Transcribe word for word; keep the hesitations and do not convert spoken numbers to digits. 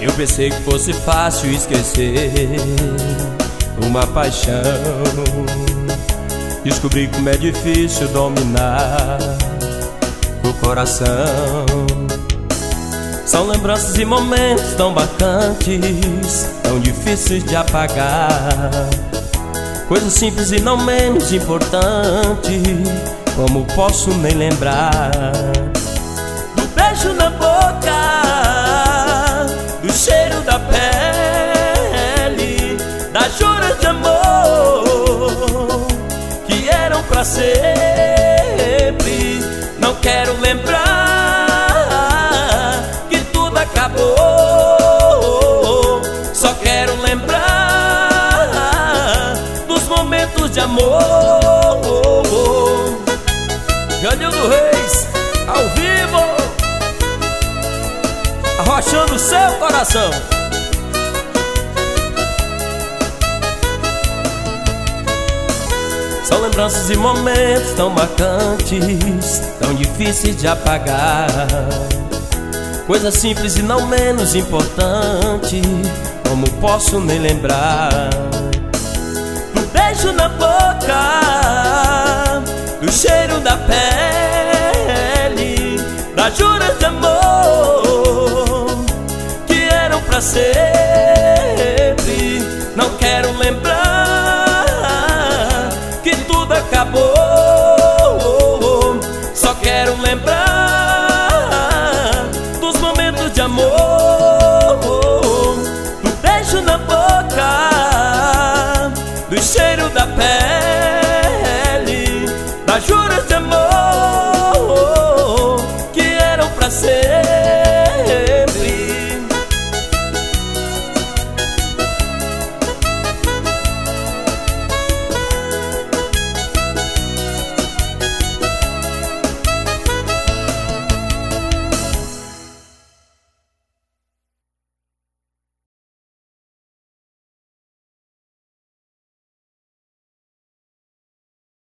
Eu pensei que fosse fácil esquecer uma paixão. Descobri como é difícil dominar o coração. São lembranças e momentos tão bacantes, tão difíceis de apagar. Coisas simples e não menos importante, como posso nem lembrar do beijo na boca, do cheiro da pele, das juras de amor que eram pra sempre. Não quero lembrar que tudo acabou, só quero lembrar dos momentos de amor. Janildo Reis, ao vivo, arrochando o seu coração. São lembranças e momentos tão marcantes, tão difíceis de apagar. Coisas simples e não menos importante, como posso nem lembrar do beijo na boca, do cheiro da pele, das juras de amor